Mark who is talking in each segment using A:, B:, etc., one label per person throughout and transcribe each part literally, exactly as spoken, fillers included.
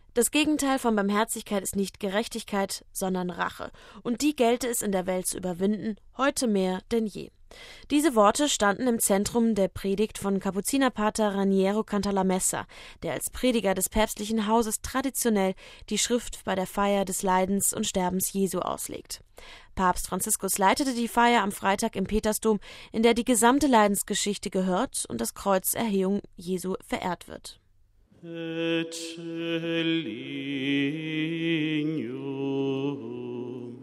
A: Das Gegenteil von Barmherzigkeit ist nicht Gerechtigkeit, sondern Rache. Und die gelte es in der Welt zu überwinden, heute mehr denn je. Diese Worte standen im Zentrum der Predigt von Kapuzinerpater Raniero Cantalamessa, der als Prediger des päpstlichen Hauses traditionell die Schrift bei der Feier des Leidens und Sterbens Jesu auslegt. Papst Franziskus leitete die Feier am Freitag im Petersdom, in der die gesamte Leidensgeschichte gehört und das Kreuzerhöhung Jesu verehrt wird. Et lignum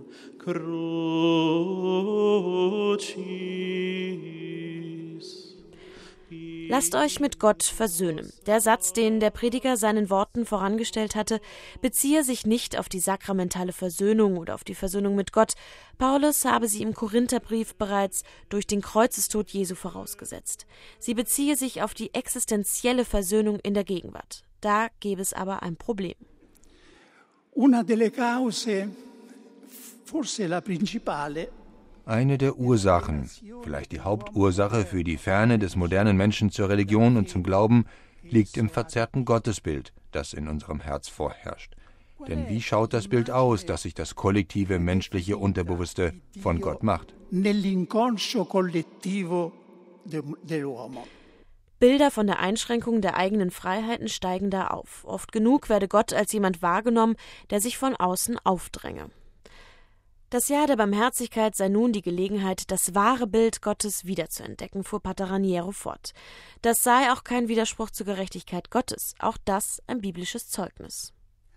A: crucis. Lasst euch mit Gott versöhnen. Der Satz, den der Prediger seinen Worten vorangestellt hatte, beziehe sich nicht auf die sakramentale Versöhnung oder auf die Versöhnung mit Gott. Paulus habe sie im Korintherbrief bereits durch den Kreuzestod Jesu vorausgesetzt. Sie beziehe sich auf die existenzielle Versöhnung in der Gegenwart. Da gäbe es aber ein Problem.
B: Una delle cause, forse la principale.
C: Eine der Ursachen, vielleicht die Hauptursache für die Ferne des modernen Menschen zur Religion und zum Glauben, liegt im verzerrten Gottesbild, das in unserem Herz vorherrscht. Denn wie schaut das Bild aus, das sich das kollektive menschliche Unterbewusste von Gott macht?
B: Nell'inconscio collettivo dell'uomo.
A: Bilder von der Einschränkung der eigenen Freiheiten steigen da auf. Oft genug werde Gott als jemand wahrgenommen, der sich von außen aufdränge. Das Jahr der Barmherzigkeit sei nun die Gelegenheit, das wahre Bild Gottes wiederzuentdecken, fuhr Pater Raniero fort. Das sei auch kein Widerspruch zur Gerechtigkeit Gottes, auch das ein biblisches Zeugnis.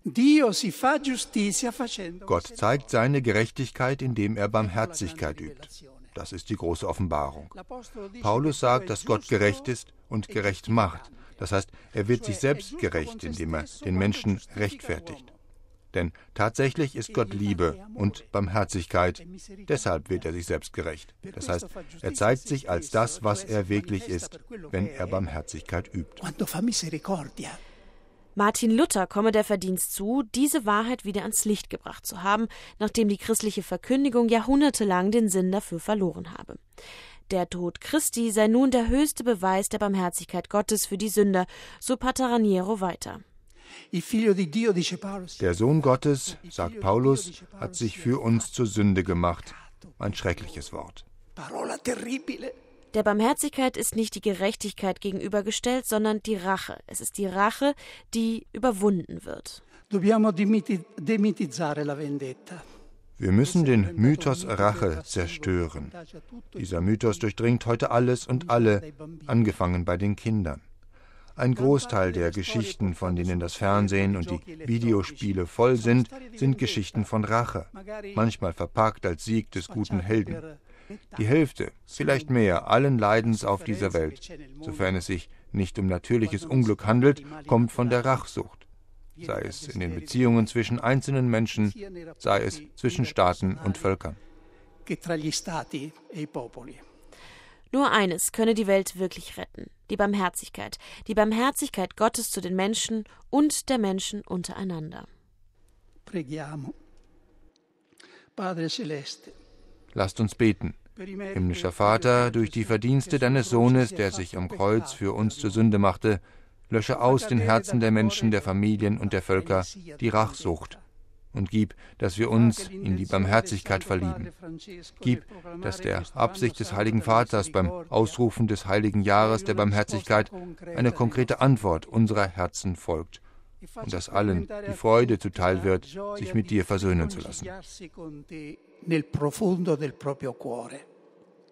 C: Gott zeigt seine Gerechtigkeit, indem er Barmherzigkeit übt. Das ist die große Offenbarung. Paulus sagt, dass Gott gerecht ist und gerecht macht. Das heißt, er wird sich selbst gerecht, indem er den Menschen rechtfertigt. Denn tatsächlich ist Gott Liebe und Barmherzigkeit, deshalb wird er sich selbst gerecht. Das heißt, er zeigt sich als das, was er wirklich ist, wenn er Barmherzigkeit übt.
A: Martin Luther komme der Verdienst zu, diese Wahrheit wieder ans Licht gebracht zu haben, nachdem die christliche Verkündigung jahrhundertelang den Sinn dafür verloren habe. Der Tod Christi sei nun der höchste Beweis der Barmherzigkeit Gottes für die Sünder, so Pater Raniero weiter.
C: Der Sohn Gottes, sagt Paulus, hat sich für uns zur Sünde gemacht. Ein schreckliches Wort.
A: Der Barmherzigkeit ist nicht die Gerechtigkeit gegenübergestellt, sondern die Rache. Es ist die Rache, die überwunden wird.
C: Wir müssen den Mythos Rache zerstören. Dieser Mythos durchdringt heute alles und alle, angefangen bei den Kindern. Ein Großteil der Geschichten, von denen das Fernsehen und die Videospiele voll sind, sind Geschichten von Rache, manchmal verpackt als Sieg des guten Helden. Die Hälfte, vielleicht mehr, allen Leidens auf dieser Welt, sofern es sich nicht um natürliches Unglück handelt, kommt von der Rachsucht. Sei es in den Beziehungen zwischen einzelnen Menschen, sei es zwischen Staaten und Völkern.
A: Nur eines könne die Welt wirklich retten: die Barmherzigkeit. Die Barmherzigkeit Gottes zu den Menschen und der Menschen untereinander.
B: Preghiamo. Padre Celeste.
C: Lasst uns beten. Himmlischer Vater, durch die Verdienste deines Sohnes, der sich am Kreuz für uns zur Sünde machte, lösche aus den Herzen der Menschen, der Familien und der Völker die Rachsucht. Und gib, dass wir uns in die Barmherzigkeit verlieben. Gib, dass der Absicht des Heiligen Vaters beim Ausrufen des heiligen Jahres der Barmherzigkeit eine konkrete Antwort unserer Herzen folgt und dass allen die Freude zuteil wird, sich mit dir versöhnen zu lassen.
B: Nel profondo del proprio cuore.